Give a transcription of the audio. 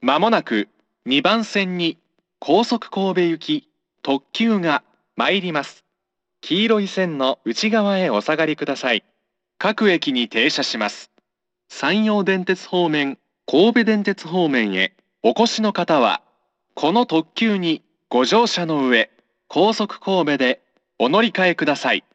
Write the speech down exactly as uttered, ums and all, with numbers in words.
まもなくにばん線に高速神戸行き特急が参ります。黄色い線の内側へお下がりください。各駅に停車します。山陽電鉄方面、神戸電鉄方面へお越しの方は、この特急にご乗車の上、高速神戸でお乗り換えください。